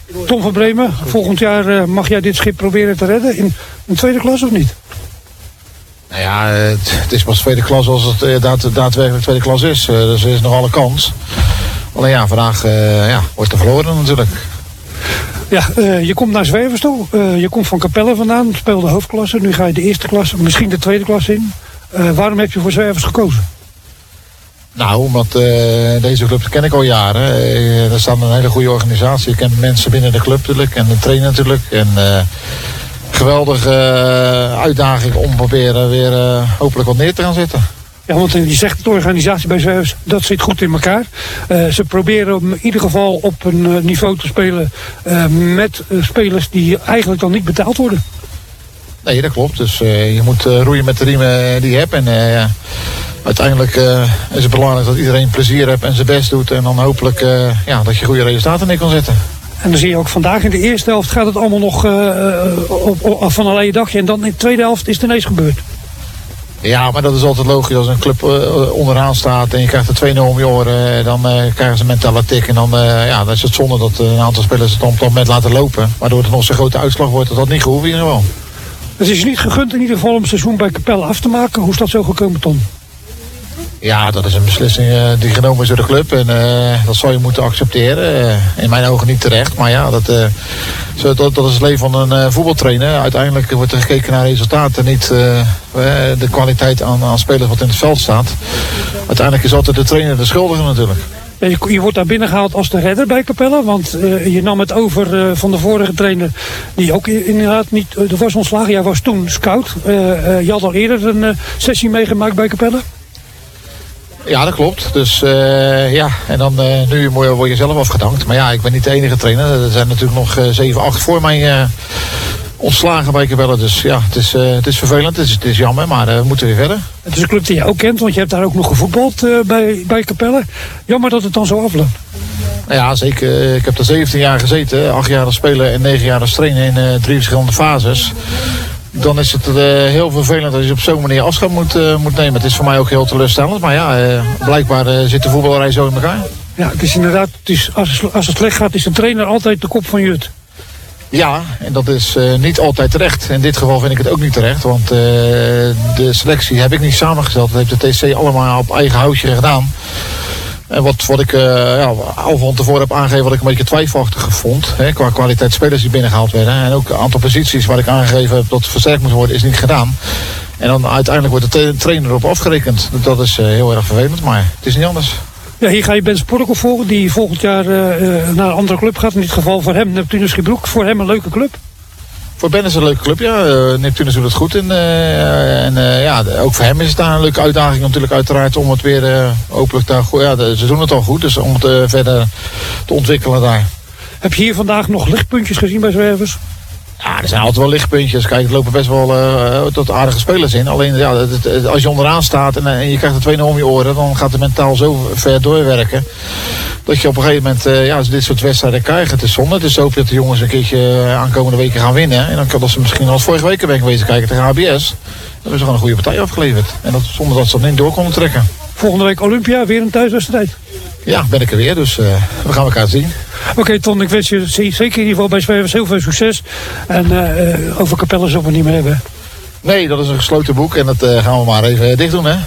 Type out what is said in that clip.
Tom van Bremen, volgend jaar mag jij dit schip proberen te redden in een tweede klas of niet? Nou ja, het is pas tweede klas als het daadwerkelijk tweede klas is. Dus er is nog alle kans. Alleen ja, vandaag wordt er verloren natuurlijk. Ja, je komt naar Zwervers toe. Je komt van Capelle vandaan, speelde hoofdklasse. Nu ga je de eerste klasse, misschien de tweede klasse in. Waarom heb je voor Zwervers gekozen? Nou, omdat deze club ken ik al jaren. Er staat een hele goede organisatie. Ik ken mensen binnen de club natuurlijk en de trainer natuurlijk. En geweldige uitdaging om proberen weer hopelijk wat neer te gaan zetten. Ja, want je zegt de organisatie bij Zwervers, dat zit goed in elkaar. Ze proberen in ieder geval op een niveau te spelen met spelers die eigenlijk dan niet betaald worden. Nee, dat klopt. Dus je moet roeien met de riemen die je hebt. En uiteindelijk is het belangrijk dat iedereen plezier heeft en zijn best doet. En dan hopelijk dat je goede resultaten neer kan zetten. En dan zie je ook vandaag in de eerste helft gaat het allemaal nog van een leien dagje. En dan in de tweede helft is het ineens gebeurd. Ja, maar dat is altijd logisch als een club onderaan staat en je krijgt er 2-0 om je oren. Dan krijgen ze een mentale tik en dan is het zonde dat een aantal spelers het op dat moment laten lopen. Waardoor het nog zo'n grote uitslag wordt dat niet gehoeven in ieder geval. Het is je niet gegund in ieder geval om het seizoen bij Capelle af te maken. Hoe is dat zo gekomen, Tom? Ja, dat is een beslissing die genomen is door de club. En dat zal je moeten accepteren. In mijn ogen niet terecht. Maar ja, dat is het leven van een voetbaltrainer. Uiteindelijk wordt er gekeken naar resultaten. Niet de kwaliteit aan spelers wat in het veld staat. Uiteindelijk is altijd de trainer de schuldige natuurlijk. Ja, je wordt daar binnengehaald als de redder bij Capelle. Want je nam het over van de vorige trainer. Die ook inderdaad niet was ontslagen. Jij was toen scout. Je had al eerder een sessie meegemaakt bij Capelle. Ja, dat klopt. Dus en dan nu word je zelf afgedankt. Maar ja, ik ben niet de enige trainer. Er zijn natuurlijk nog 7, 8 voor mij ontslagen bij Capelle. Dus ja, het is vervelend. Het is jammer, maar we moeten weer verder. Het is een club die je ook kent, want je hebt daar ook nog gevoetbald bij Capelle. Jammer dat het dan zo afloopt. Ja, zeker. Ik heb er 17 jaar gezeten. 8 jaar als speler en 9 jaar als trainer in 3 verschillende fases. Dan is het heel vervelend als je op zo'n manier afscheid moet nemen. Het is voor mij ook heel teleurstellend. Maar ja, blijkbaar zit de voetballerij zo in elkaar. Ja, het is inderdaad, als het slecht gaat, is een trainer altijd de kop van Jut. Ja, en dat is niet altijd terecht. In dit geval vind ik het ook niet terecht. Want de selectie heb ik niet samengesteld. Dat heeft de TC allemaal op eigen houtje gedaan. En wat ik al van tevoren heb aangegeven wat ik een beetje twijfelachtig vond. Qua kwaliteit spelers die binnengehaald werden. En ook een aantal posities waar ik aangegeven heb dat versterkt moet worden is niet gedaan. En dan uiteindelijk wordt de trainer erop afgerekend. Dat is heel erg vervelend, maar het is niet anders. Ja, hier ga je Ben Sporkel volgen die volgend jaar naar een andere club gaat. In dit geval voor hem Neptunus Schiebroek. Voor hem een leuke club. Voor Ben is het een leuke club, ja. Neptunus doet het goed. Ook voor hem is het daar een leuke uitdaging natuurlijk uiteraard om het weer hopelijk daar goed. Ja, ze doen het al goed, dus om het verder te ontwikkelen daar. Heb je hier vandaag nog lichtpuntjes gezien bij Zwervers? Ja, er zijn altijd wel lichtpuntjes. Kijk, er lopen best wel tot aardige spelers in. Alleen ja, als je onderaan staat en je krijgt er 2-0 om je oren, dan gaat het mentaal zo ver doorwerken. Dat je op een gegeven moment als dit soort wedstrijden krijgt, het is zonde. Dus hoop je dat de jongens een keertje aankomende weken gaan winnen. En dan kan dat ze misschien als vorige week ben geweest kijken tegen HBS. Dan hebben ze gewoon een goede partij afgeleverd. En dat zonder dat ze dat niet door konden trekken. Volgende week Olympia, weer een thuiswedstrijd. Ja, ben ik er weer, dus we gaan elkaar zien. Oké, Ton, ik wens je zeker in ieder geval bij Zwervers heel veel succes. En over Capelle zullen we niet meer hebben. Nee, dat is een gesloten boek en dat gaan we maar even dicht doen, hè.